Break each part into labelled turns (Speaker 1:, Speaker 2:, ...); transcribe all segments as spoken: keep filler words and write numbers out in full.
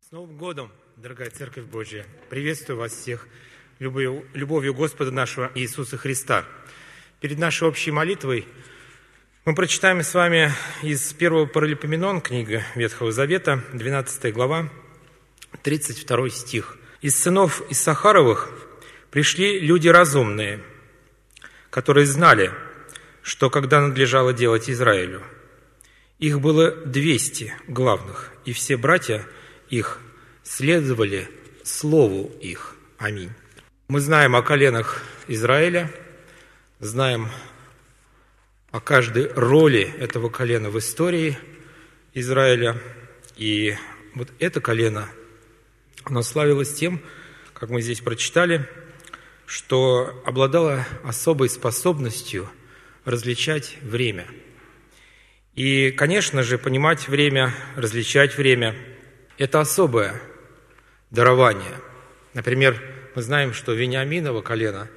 Speaker 1: С Новым годом, дорогая Церковь Божья! Приветствую вас всех любовью, любовью Господа нашего Иисуса Христа. Перед нашей общей молитвой мы прочитаем с вами из первого Паралипоменон, книга Ветхого Завета, двенадцатая глава, тридцать второй стих. «Из сынов Иссахаровых пришли люди разумные, которые знали, что когда надлежало делать Израилю. Их было двести главных, и все братья их следовали слову их. Аминь». Мы знаем о коленах Израиля, знаем о каждой роли этого колена в истории Израиля. И вот это колено, оно славилось тем, как мы здесь прочитали, что обладало особой способностью различать время. И, конечно же, понимать время, различать время – это особое дарование. Например, мы знаем, что Вениаминово колено,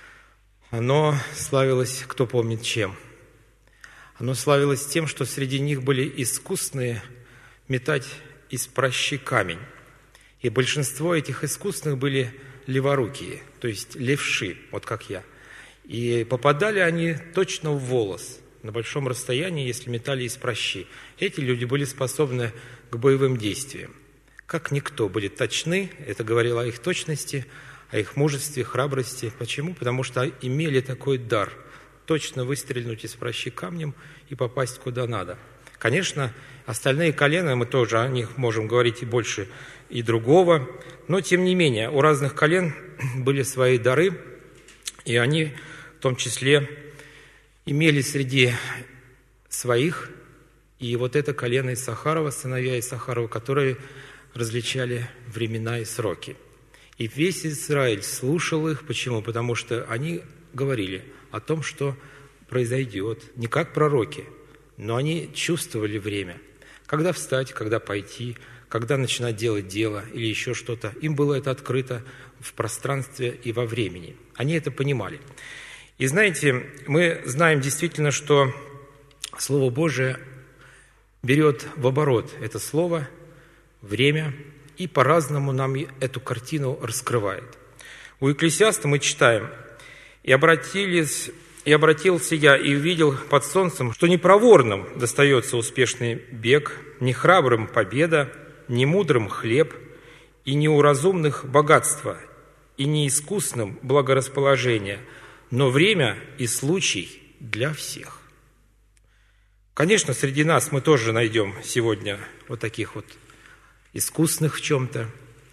Speaker 1: оно славилось, кто помнит, чем? Оно славилось тем, что среди них были искусные метать из пращи камень. И большинство этих искусных были леворукие, то есть левши, вот как я. И попадали они точно в волос, на большом расстоянии, если метали из пращи. Эти люди были способны к боевым действиям. Как никто были точны, это говорило о их точности, о их мужестве, храбрости. Почему? Потому что имели такой дар – точно выстрелить из пращи камнем и попасть куда надо. Конечно, остальные колена, мы тоже о них можем говорить и больше и другого, но тем не менее у разных колен были свои дары, и они в том числе имели среди своих и вот это колено Иссахарова, сыновья Иссахарова, которые различали времена и сроки. И весь Израиль слушал их. Почему? Потому что они говорили о том, что произойдет, не как пророки, но они чувствовали время. Когда встать, когда пойти, когда начинать делать дело или еще что-то. Им было это открыто в пространстве и во времени. Они это понимали. И знаете, мы знаем действительно, что Слово Божие берет в оборот это слово, время, и по-разному нам эту картину раскрывает. У Екклесиаста мы читаем: «И обратились, и обратился я, и увидел под солнцем, что не проворным достается успешный бег, не храбрым победа, не мудрым хлеб, и не у разумных богатство, и не искусным благорасположение, но время и случай для всех». Конечно, среди нас мы тоже найдем сегодня вот таких вот искусных в чем-то,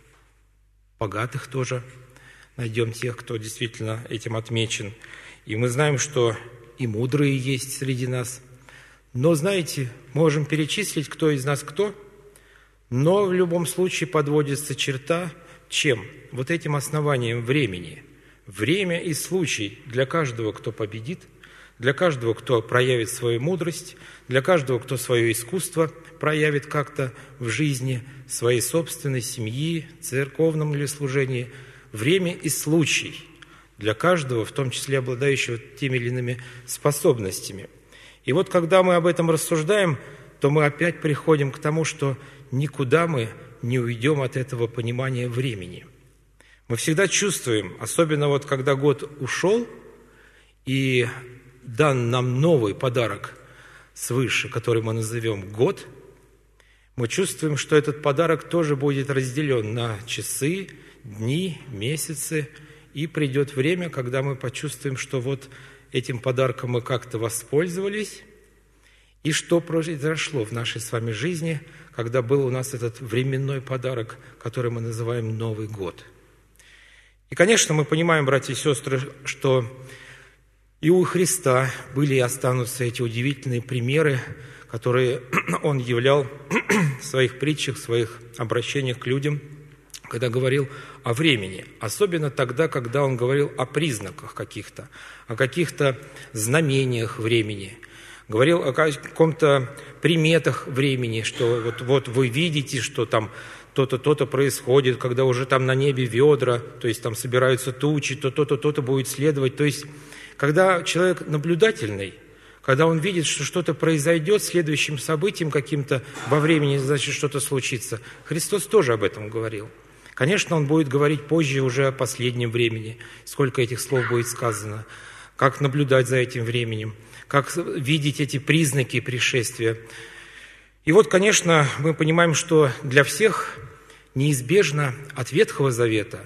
Speaker 1: богатых тоже найдем тех, кто действительно этим отмечен. И мы знаем, что и мудрые есть среди нас. Но, знаете, можем перечислить, кто из нас кто, но в любом случае подводится черта, чем? Вот этим основанием времени. Время и случай для каждого, кто победит, для каждого, кто проявит свою мудрость, для каждого, кто свое искусство проявит как-то в жизни своей собственной семьи, церковном или служении. Время и случай для каждого, в том числе обладающего теми или иными способностями. И вот когда мы об этом рассуждаем, то мы опять приходим к тому, что никуда мы не уйдем от этого понимания времени. Мы всегда чувствуем, особенно вот когда год ушел, и дан нам новый подарок свыше, который мы назовем год, мы чувствуем, что этот подарок тоже будет разделен на часы, дни, месяцы, и придет время, когда мы почувствуем, что вот этим подарком мы как-то воспользовались, и что произошло в нашей с вами жизни, когда был у нас этот временной подарок, который мы называем Новый год. И, конечно, мы понимаем, братья и сестры, что и у Христа были и останутся эти удивительные примеры, которые Он являл в своих притчах, в своих обращениях к людям, когда говорил о времени. Особенно тогда, когда Он говорил о признаках каких-то, о каких-то знамениях времени. Говорил о каком-то приметах времени, что вот, вот вы видите, что там то-то, то-то происходит, когда уже там на небе ведра, то есть там собираются тучи, то то-то, то-то будет следовать. То есть когда человек наблюдательный, когда он видит, что что-то произойдет, следующим событием каким-то во времени, значит, что-то случится. Христос тоже об этом говорил. Конечно, он будет говорить позже уже о последнем времени, сколько этих слов будет сказано, как наблюдать за этим временем, как видеть эти признаки пришествия. И вот, конечно, мы понимаем, что для всех неизбежно от Ветхого Завета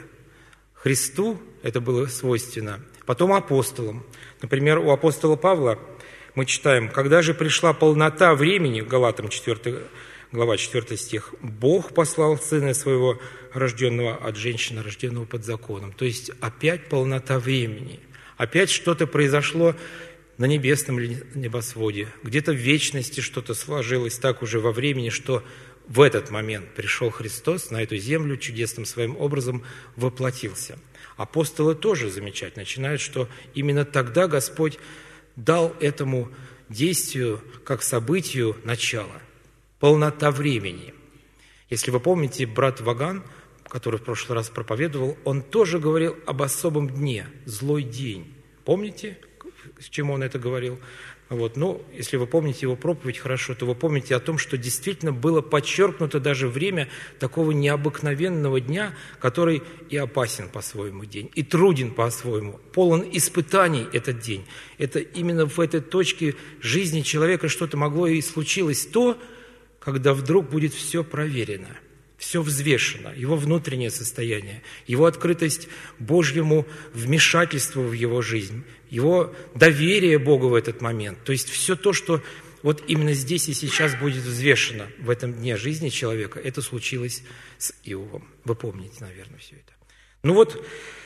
Speaker 1: Христу это было свойственно, потом апостолам. Например, у апостола Павла мы читаем: «Когда же пришла полнота времени», Галатам четвёртая глава, четвёртый стих, «Бог послал Сына Своего, рожденного от женщины, рожденного под законом». То есть опять полнота времени, опять что-то произошло на небесном небосводе, где-то в вечности что-то сложилось так уже во времени, что в этот момент пришел Христос на эту землю, чудесным своим образом воплотился. Апостолы тоже замечательно начинают, что именно тогда Господь дал этому действию, как событию, начало. Полнота времени. Если вы помните, брат Ваган, который в прошлый раз проповедовал, он тоже говорил об особом дне, злой день. Помните, с чем он это говорил? Вот. Ну, если вы помните его проповедь хорошо, то вы помните о том, что действительно было подчеркнуто даже время такого необыкновенного дня, который и опасен по-своему день, и труден по-своему, полон испытаний этот день. Это именно в этой точке жизни человека что-то могло и случилось то, когда вдруг будет все проверено, все взвешено, его внутреннее состояние, его открытость Божьему вмешательству в его жизнь, его доверие Богу в этот момент. То есть все то, что вот именно здесь и сейчас будет взвешено в этом дне жизни человека, это случилось с Иовом. Вы помните, наверное, все это. Ну вот,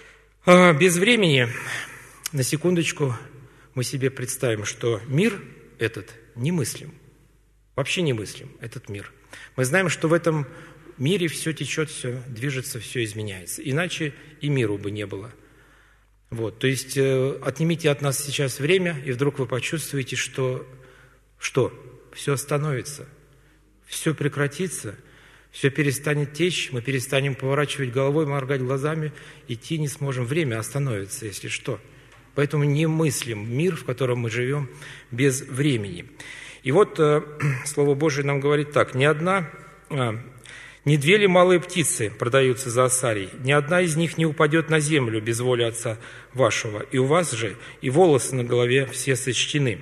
Speaker 1: без времени, на секундочку, мы себе представим, что мир этот немыслим, вообще немыслим, этот мир. Мы знаем, что в этом мире все течет, все движется, все изменяется. Иначе и миру бы не было. Вот, то есть э, отнимите от нас сейчас время, и вдруг вы почувствуете, что, что все остановится, все прекратится, все перестанет течь, мы перестанем поворачивать головой, моргать глазами, идти не сможем. Время остановится, если что. Поэтому не мыслим мир, в котором мы живем, без времени. И вот э, Слово Божие нам говорит так: «Ни одна...» а, «Не две ли малые птицы продаются за осарий? Ни одна из них не упадет на землю без воли Отца вашего, и у вас же и волосы на голове все сочтены».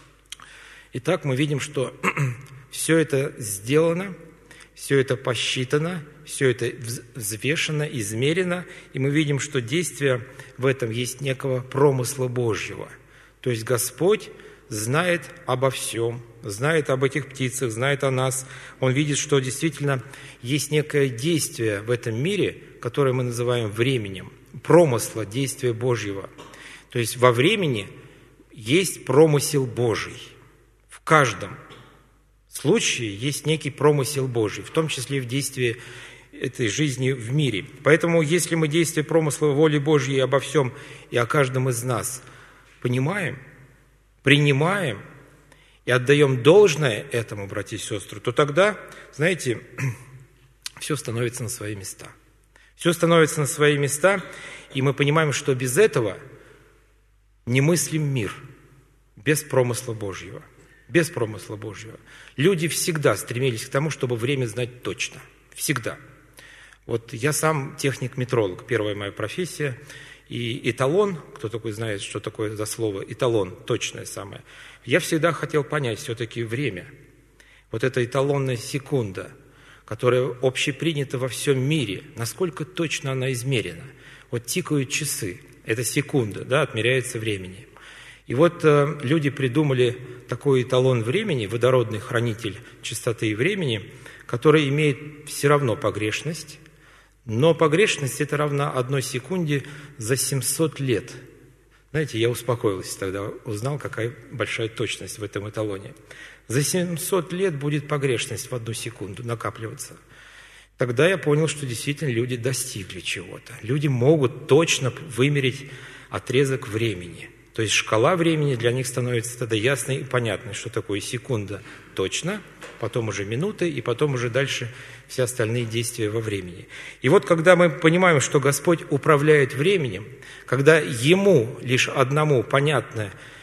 Speaker 1: Итак, мы видим, что все это сделано, все это посчитано, все это взвешено, измерено, и мы видим, что действие в этом есть некого промысла Божьего. То есть Господь знает обо всем, знает об этих птицах, знает о нас. Он видит, что действительно есть некое действие в этом мире, которое мы называем временем, промысла, действия Божьего. То есть во времени есть промысел Божий. В каждом случае есть некий промысел Божий, в том числе и в действии этой жизни в мире. Поэтому если мы действие промысла воли Божьей обо всем и о каждом из нас понимаем, принимаем и отдаем должное этому, братья и сестры, то тогда, знаете, все становится на свои места. Все становится на свои места, и мы понимаем, что без этого не мыслим мир, без промысла Божьего. Без промысла Божьего. Люди всегда стремились к тому, чтобы время знать точно. Всегда. Вот я сам техник-метролог, первая моя профессия. И эталон, кто такой знает, что такое за слово эталон, точное самое, я всегда хотел понять все-таки время. Вот эта эталонная секунда, которая общепринята во всем мире, насколько точно она измерена. Вот тикают часы, это секунда, да, отмеряется времени. И вот э, люди придумали такой эталон времени, водородный хранитель частоты и времени, который имеет все равно погрешность, но погрешность это равна одной секунде за семьсот лет. Знаете, я успокоился тогда, узнал, какая большая точность в этом эталоне. За семьсот лет будет погрешность в одну секунду накапливаться. Тогда я понял, что действительно люди достигли чего-то. Люди могут точно вымерить отрезок времени. То есть шкала времени для них становится тогда ясной и понятной, что такое секунда точно, потом уже минуты, и потом уже дальше все остальные действия во времени. И вот когда мы понимаем, что Господь управляет временем, когда Ему лишь одному понятно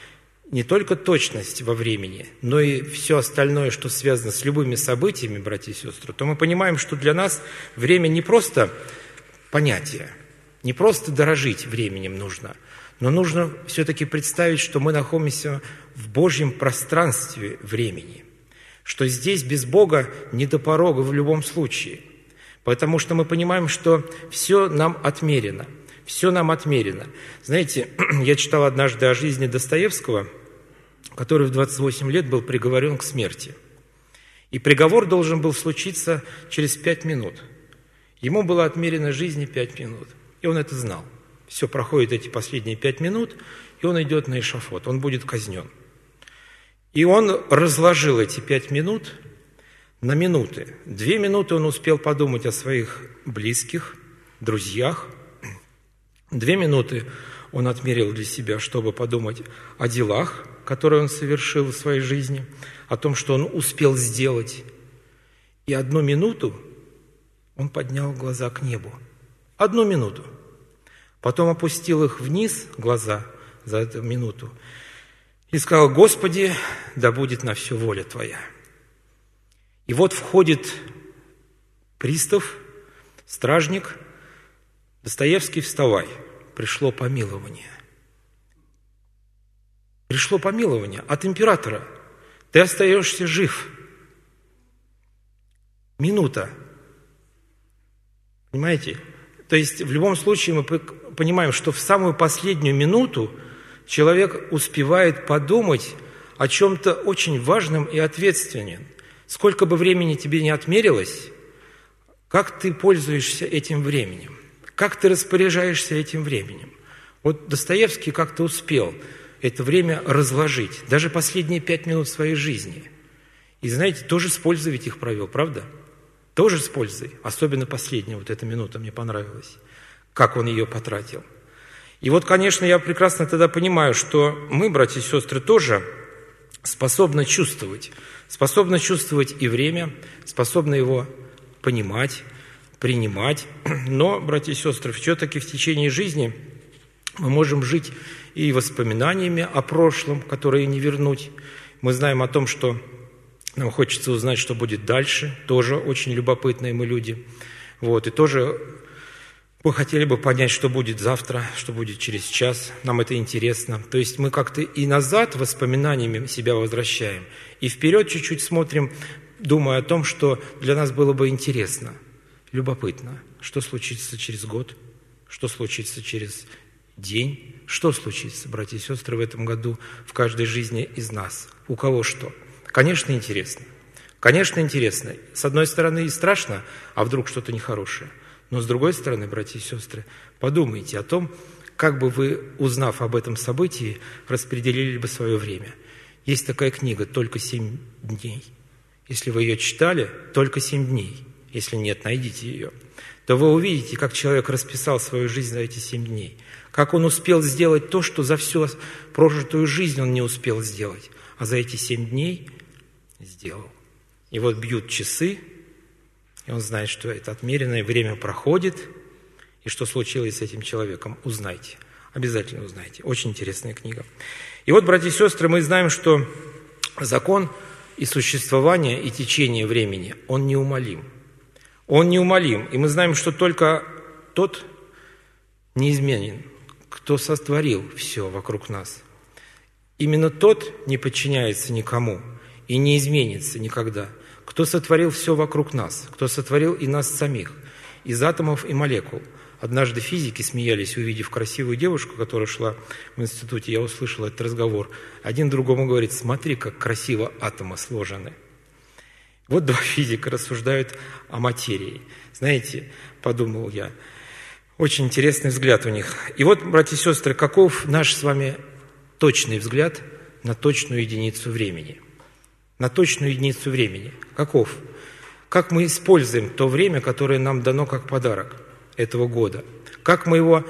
Speaker 1: не только точность во времени, но и все остальное, что связано с любыми событиями, братья и сестры, то мы понимаем, что для нас время не просто понятие, не просто дорожить временем нужно, но нужно все-таки представить, что мы находимся в Божьем пространстве времени, что здесь без Бога не до порога в любом случае, потому что мы понимаем, что все нам отмерено, все нам отмерено. Знаете, я читал однажды о жизни Достоевского, который в двадцать восемь лет был приговорен к смерти. И приговор должен был случиться через пять минут. Ему было отмерено жизни пять минут, и он это знал. Все, проходит эти последние пять минут, и он идет на эшафот, он будет казнен. И он разложил эти пять минут на минуты. Две минуты он успел подумать о своих близких, друзьях. Две минуты он отмерил для себя, чтобы подумать о делах, которые он совершил в своей жизни, о том, что он успел сделать. И одну минуту он поднял глаза к небу. Одну минуту. Потом опустил их вниз, глаза, за эту минуту, и сказал: «Господи, да будет на все воля Твоя». И вот входит пристав, стражник: «Достоевский, вставай, пришло помилование». Пришло помилование от императора. Ты остаешься жив. Минута. Понимаете? То есть в любом случае мы понимаем, что в самую последнюю минуту человек успевает подумать о чем-то очень важном и ответственном. Сколько бы времени тебе не отмерилось, как ты пользуешься этим временем, как ты распоряжаешься этим временем. Вот Достоевский как-то успел это время разложить, даже последние пять минут своей жизни. И знаете, тоже с пользой ведь их провел, правда? Тоже с пользой. Особенно последняя вот эта минута мне понравилась, как он ее потратил. И вот, конечно, я прекрасно тогда понимаю, что мы, братья и сестры, тоже способны чувствовать, способны чувствовать и время, способны его понимать, принимать. Но, братья и сестры, все-таки в течение жизни мы можем жить и воспоминаниями о прошлом, которые не вернуть. Мы знаем о том, что нам хочется узнать, что будет дальше. Тоже очень любопытные мы люди. Вот, и тоже мы хотели бы понять, что будет завтра, что будет через час. Нам это интересно. То есть мы как-то и назад воспоминаниями себя возвращаем, и вперед чуть-чуть смотрим, думая о том, что для нас было бы интересно, любопытно. Что случится через год? Что случится через день? Что случится, братья и сестры, в этом году в каждой жизни из нас? У кого что? Конечно, интересно. Конечно, интересно. С одной стороны, и страшно, а вдруг что-то нехорошее. Но с другой стороны, братья и сестры, подумайте о том, как бы вы, узнав об этом событии, распределили бы свое время. Есть такая книга «Только семь дней». Если вы ее читали, «Только семь дней». Если нет, найдите ее. То вы увидите, как человек расписал свою жизнь за эти семь дней. Как он успел сделать то, что за всю прожитую жизнь он не успел сделать, а за эти семь дней сделал. И вот бьют часы, и он знает, что это отмеренное время проходит, и что случилось с этим человеком, узнайте. Обязательно узнайте. Очень интересная книга. И вот, братья и сестры, мы знаем, что закон и существование, и течение времени, он неумолим. Он неумолим. И мы знаем, что только тот неизменен, кто сотворил все вокруг нас. Именно тот не подчиняется никому и не изменится никогда, кто сотворил все вокруг нас, кто сотворил и нас самих, из атомов и молекул. Однажды физики смеялись, увидев красивую девушку, которая шла в институте. Я услышал этот разговор. Один другому говорит: смотри, как красиво атомы сложены. Вот два физика рассуждают о материи. Знаете, подумал я, очень интересный взгляд у них. И вот, братья и сестры, каков наш с вами точный взгляд на точную единицу времени? На точную единицу времени. Каков? Как мы используем то время, которое нам дано как подарок этого года? Как мы его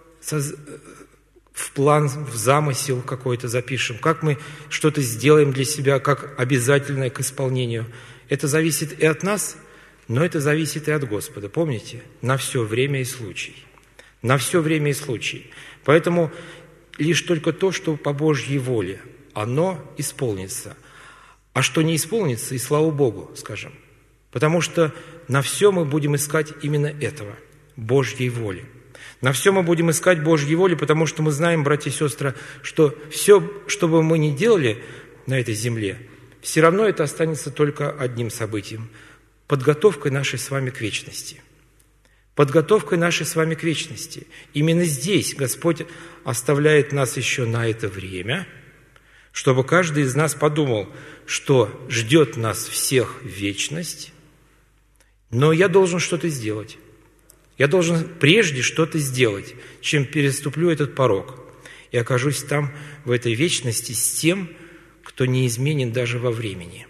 Speaker 1: в план, в замысел какой-то запишем? Как мы что-то сделаем для себя как обязательное к исполнению? Это зависит и от нас, но это зависит и от Господа. Помните? На все время и случай. На все время и случай. Поэтому лишь только то, что по Божьей воле, оно исполнится. А что не исполнится, и слава Богу, скажем. Потому что на все мы будем искать именно этого, Божьей воли. На все мы будем искать Божьей воли, потому что мы знаем, братья и сестры, что все, что бы мы ни делали на этой земле, все равно это останется только одним событием – подготовкой нашей с вами к вечности. Подготовкой нашей с вами к вечности. Именно здесь Господь оставляет нас еще на это время, чтобы каждый из нас подумал, что ждет нас всех вечность, но я должен что-то сделать. Я должен прежде что-то сделать, чем переступлю этот порог и окажусь там, в этой вечности, с тем, кто неизменен даже во времени.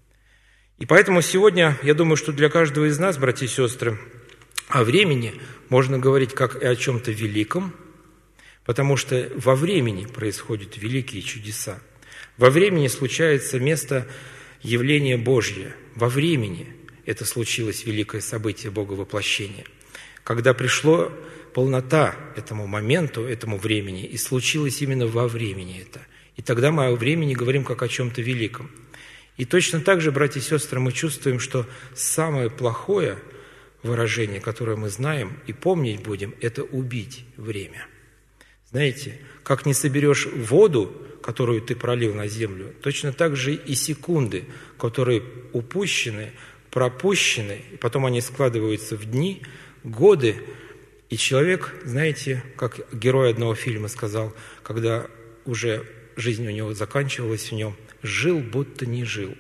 Speaker 1: И поэтому сегодня, я думаю, что для каждого из нас, братья и сестры, о времени можно говорить как и о чем-то великом, потому что во времени происходят великие чудеса. Во времени случается место явления Божье. Во времени это случилось великое событие Боговоплощения, когда пришло полнота этому моменту, этому времени, и случилось именно во времени это. И тогда мы о времени говорим как о чем-то великом. И точно так же, братья и сестры, мы чувствуем, что самое плохое выражение, которое мы знаем и помнить будем, это убить время. Знаете, как не соберешь воду, которую ты пролил на землю, точно так же и секунды, которые упущены, пропущены, и потом они складываются в дни, годы, и человек, знаете, как герой одного фильма сказал, когда уже жизнь у него заканчивалась в нем, жил, будто не жил.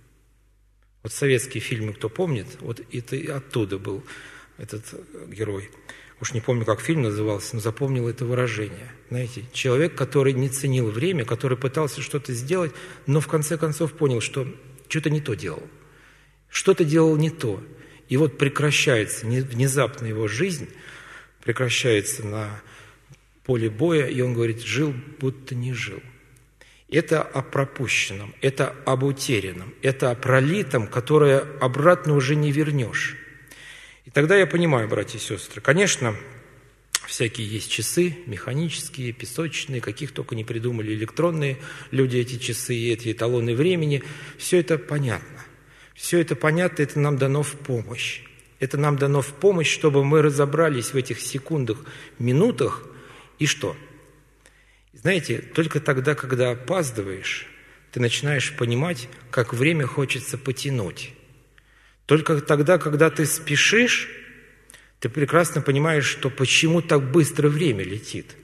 Speaker 1: Вот советские фильмы, кто помнит, вот это оттуда был этот герой. Уж не помню, как фильм назывался, но запомнил это выражение. Знаете, человек, который не ценил время, который пытался что-то сделать, но в конце концов понял, что что-то не то делал. Что-то делал не то. И вот прекращается внезапно его жизнь, прекращается на поле боя, и он говорит, жил, будто не жил. Это о пропущенном, это об утерянном, это о пролитом, которое обратно уже не вернешь. И тогда я понимаю, братья и сестры, конечно, всякие есть часы, механические, песочные, каких только не придумали электронные люди эти часы, эти эталоны времени, все это понятно. Все это понятно, это нам дано в помощь. Это нам дано в помощь, чтобы мы разобрались в этих секундах, минутах, и что? Знаете, только тогда, когда опаздываешь, ты начинаешь понимать, как время хочется потянуть. Только тогда, когда ты спешишь, ты прекрасно понимаешь, что почему так быстро время летит.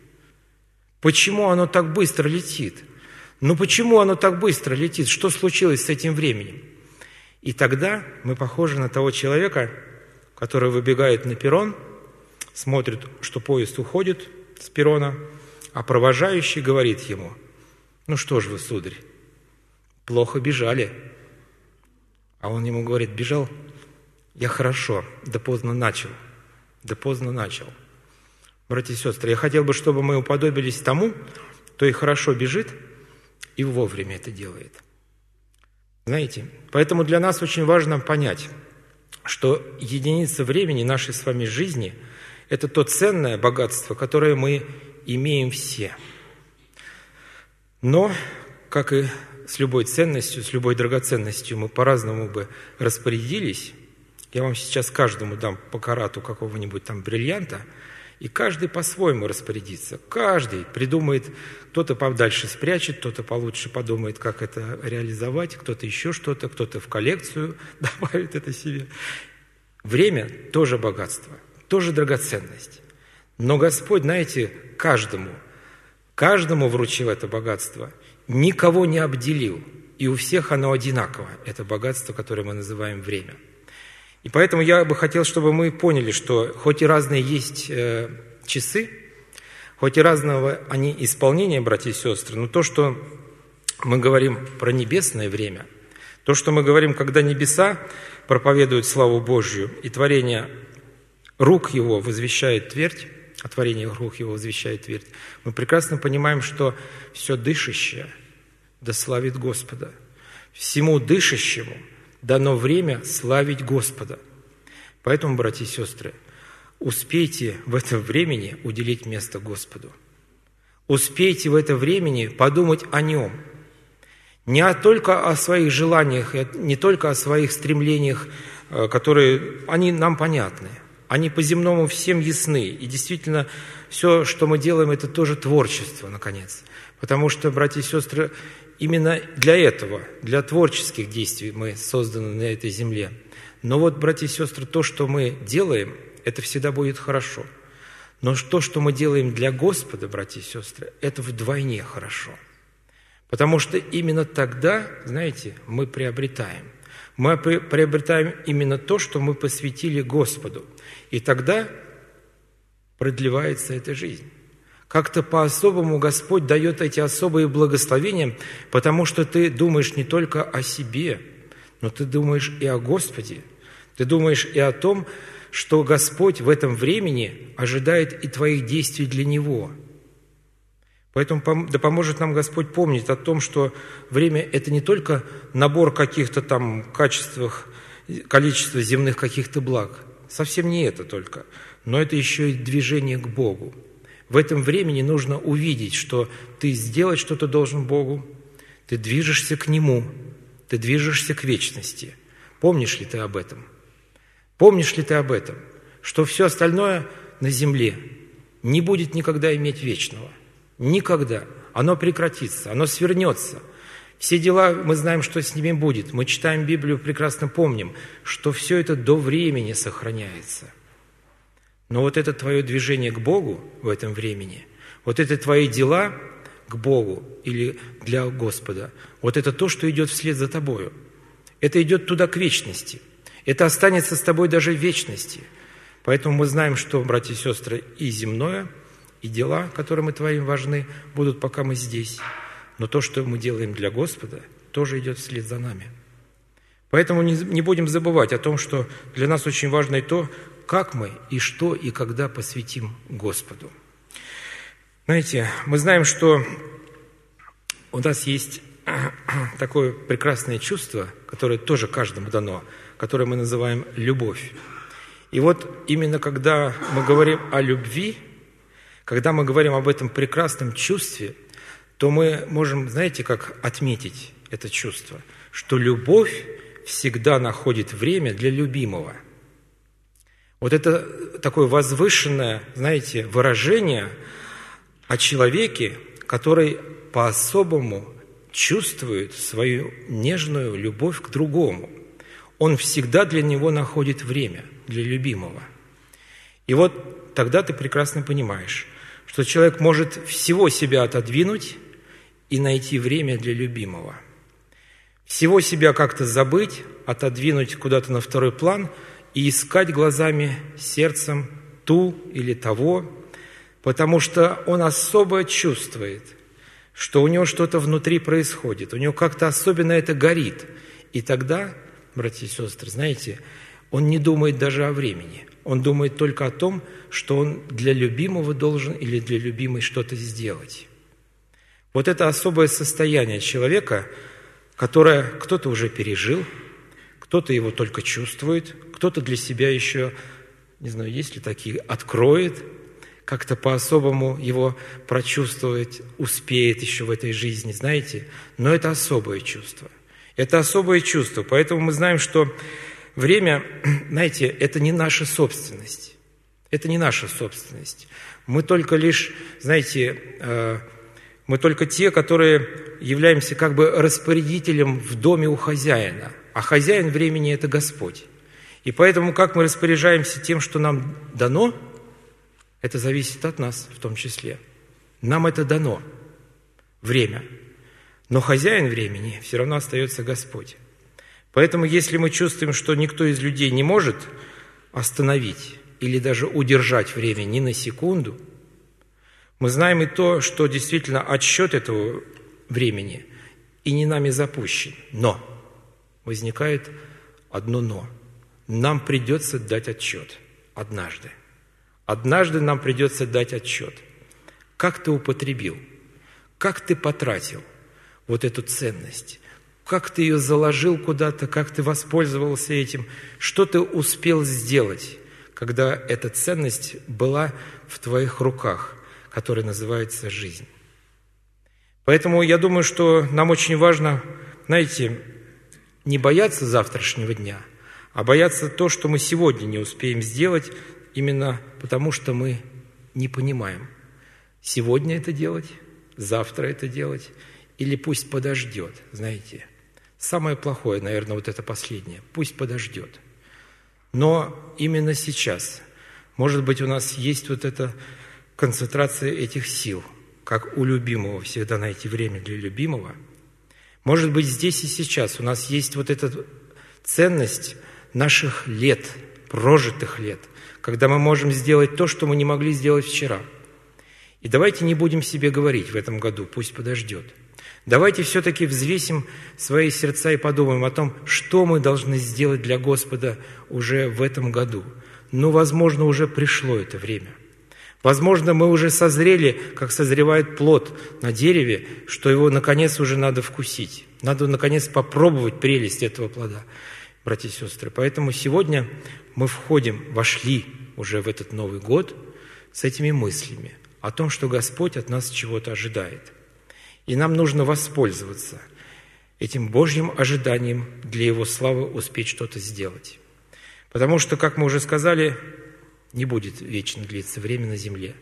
Speaker 1: Почему оно так быстро летит? Ну почему оно так быстро летит? Что случилось с этим временем? И тогда мы похожи на того человека, который выбегает на перрон, смотрит, что поезд уходит с перрона, а провожающий говорит ему, ну что ж вы, сударь, плохо бежали. А он ему говорит, бежал я хорошо, да поздно начал, да поздно начал. Братья и сестры, я хотел бы, чтобы мы уподобились тому, кто и хорошо бежит, и вовремя это делает. Знаете, поэтому для нас очень важно понять, что единица времени нашей с вами жизни – это то ценное богатство, которое мы имеем все. Но, как и с любой ценностью, с любой драгоценностью мы по-разному бы распорядились. Я вам сейчас каждому дам по карату какого-нибудь там бриллианта, и каждый по-своему распорядится. Каждый придумает, кто-то подальше спрячет, кто-то получше подумает, как это реализовать, кто-то еще что-то, кто-то в коллекцию добавит это себе. Время тоже богатство, тоже драгоценность. Но Господь, знаете, каждому, каждому вручил это богатство, никого не обделил, и у всех оно одинаково, это богатство, которое мы называем время. И поэтому я бы хотел, чтобы мы поняли, что хоть и разные есть э, часы, хоть и разного они исполнения, братья и сестры, но то, что мы говорим про небесное время, то, что мы говорим, когда небеса проповедуют славу Божью, и творение рук Его возвещает твердь, а творение рук Его возвещает твердь, мы прекрасно понимаем, что все дышащее да славит Господа. Всему дышащему дано время славить Господа. Поэтому, братья и сестры, успейте в это времени уделить место Господу. Успейте в это времени подумать о Нем. Не только о своих желаниях, не только о своих стремлениях, которые, они нам понятны. Они по-земному всем ясны. И действительно, все, что мы делаем, это тоже творчество, наконец. Потому что, братья и сестры, именно для этого, для творческих действий мы созданы на этой земле. Но вот, братья и сестры, то, что мы делаем, это всегда будет хорошо. Но то, что мы делаем для Господа, братья и сестры, это вдвойне хорошо. Потому что именно тогда, знаете, мы приобретаем. Мы приобретаем именно то, что мы посвятили Господу. И тогда продлевается эта жизнь. Как-то по-особому Господь дает эти особые благословения, потому что ты думаешь не только о себе, но ты думаешь и о Господе. Ты думаешь и о том, что Господь в этом времени ожидает и твоих действий для Него. Поэтому да поможет нам Господь помнить о том, что время – это не только набор каких-то там качеств, количества земных каких-то благ. Совсем не это только. Но это еще и движение к Богу. В этом времени нужно увидеть, что ты сделать что-то должен Богу, ты движешься к Нему, ты движешься к вечности. Помнишь ли ты об этом? Помнишь ли ты об этом? Что все остальное на земле не будет никогда иметь вечного. Никогда. Оно прекратится, оно свернется. Все дела, мы знаем, что с ними будет. Мы читаем Библию, прекрасно помним, что все это до времени сохраняется. Но вот это твое движение к Богу в этом времени, вот это твои дела к Богу или для Господа, вот это то, что идет вслед за тобою. Это идет туда к вечности. Это останется с тобой даже в вечности. Поэтому мы знаем, что, братья и сестры, и земное, и дела, которые мы творим, важны, будут, пока мы здесь. Но то, что мы делаем для Господа, тоже идет вслед за нами. Поэтому не, не будем забывать о том, что для нас очень важно и то, как мы и что и когда посвятим Господу. Знаете, мы знаем, что у нас есть такое прекрасное чувство, которое тоже каждому дано, которое мы называем любовь. И вот именно когда мы говорим о любви, когда мы говорим об этом прекрасном чувстве, то мы можем, знаете, как отметить это чувство, что любовь всегда находит время для любимого. Вот это такое возвышенное, знаете, выражение о человеке, который по-особому чувствует свою нежную любовь к другому. Он всегда для него находит время, для любимого. И вот тогда ты прекрасно понимаешь, что человек может всего себя отодвинуть и найти время для любимого. Всего себя как-то забыть, отодвинуть куда-то на второй план и искать глазами, сердцем ту или того, потому что он особо чувствует, что у него что-то внутри происходит, у него как-то особенно это горит. И тогда, братья и сестры, знаете, он не думает даже о времени. Он думает только о том, что он для любимого должен или для любимой что-то сделать. Вот это особое состояние человека, которое кто-то уже пережил, кто-то его только чувствует, кто-то для себя еще, не знаю, есть ли такие, откроет, как-то по-особому его прочувствовать, успеет еще в этой жизни, знаете. Но это особое чувство. Это особое чувство. Поэтому мы знаем, что время, знаете, это не наша собственность. Это не наша собственность. Мы только лишь, знаете, мы только те, которые являемся как бы распорядителем в доме у хозяина. А хозяин времени – это Господь. И поэтому, как мы распоряжаемся тем, что нам дано, это зависит от нас в том числе. Нам это дано, время. Но хозяин времени все равно остается Господь. Поэтому, если мы чувствуем, что никто из людей не может остановить или даже удержать время ни на секунду, мы знаем и то, что действительно отсчет этого времени и не нами запущен. Но возникает одно «но». Нам придется дать отчет однажды. Однажды нам придется дать отчет. Как ты употребил, как ты потратил вот эту ценность, как ты ее заложил куда-то, как ты воспользовался этим, что ты успел сделать, когда эта ценность была в твоих руках, которая называется жизнь. Поэтому я думаю, что нам очень важно, знаете, не бояться завтрашнего дня, а бояться то, что мы сегодня не успеем сделать, именно потому что мы не понимаем, сегодня это делать, завтра это делать, или пусть подождет, знаете. Самое плохое, наверное, вот это последнее, пусть подождет. Но именно сейчас, может быть, у нас есть вот эта концентрация этих сил, как у любимого всегда найти время для любимого. Может быть, здесь и сейчас у нас есть вот эта ценность наших лет, прожитых лет, когда мы можем сделать то, что мы не могли сделать вчера. И давайте не будем себе говорить в этом году, пусть подождет. Давайте все-таки взвесим свои сердца и подумаем о том, что мы должны сделать для Господа уже в этом году. Ну, возможно, уже пришло это время. Возможно, мы уже созрели, как созревает плод на дереве, что его, наконец, уже надо вкусить. Надо, наконец, попробовать прелесть этого плода, братья и сестры. Поэтому сегодня мы входим, вошли уже в этот Новый год с этими мыслями о том, что Господь от нас чего-то ожидает. И нам нужно воспользоваться этим Божьим ожиданием для Его славы успеть что-то сделать. Потому что, как мы уже сказали, не будет вечно длиться время на земле.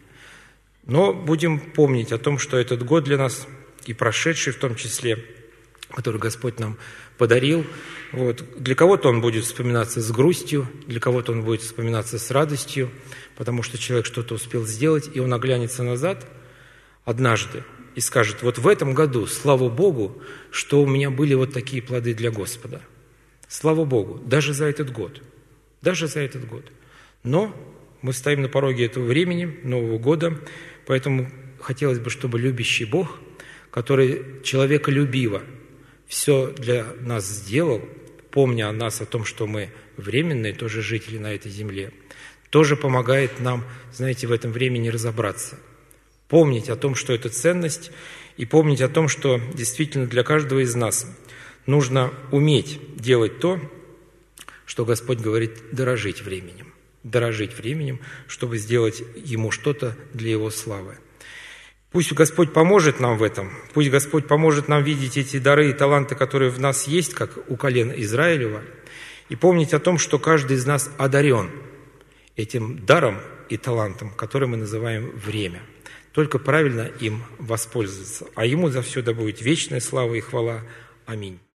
Speaker 1: Но будем помнить о том, что этот год для нас, и прошедший в том числе, который Господь нам подарил, вот, для кого-то он будет вспоминаться с грустью, для кого-то он будет вспоминаться с радостью, потому что человек что-то успел сделать, и он оглянется назад однажды и скажет: вот в этом году, слава Богу, что у меня были вот такие плоды для Господа. Слава Богу, даже за этот год. Даже за этот год. Но мы стоим на пороге этого времени, Нового года, поэтому хотелось бы, чтобы любящий Бог, который человеколюбиво все для нас сделал, помня о нас, о том, что мы временные, тоже жители на этой земле, тоже помогает нам, знаете, в этом времени разобраться. Помнить о том, что это ценность, и помнить о том, что действительно для каждого из нас нужно уметь делать то, что Господь говорит, дорожить временем. Дорожить временем, чтобы сделать Ему что-то для Его славы. Пусть Господь поможет нам в этом, пусть Господь поможет нам видеть эти дары и таланты, которые в нас есть, как у колена Израилева, и помнить о том, что каждый из нас одарен этим даром и талантом, который мы называем время. Только правильно им воспользоваться. А Ему за все да будет вечная слава и хвала. Аминь.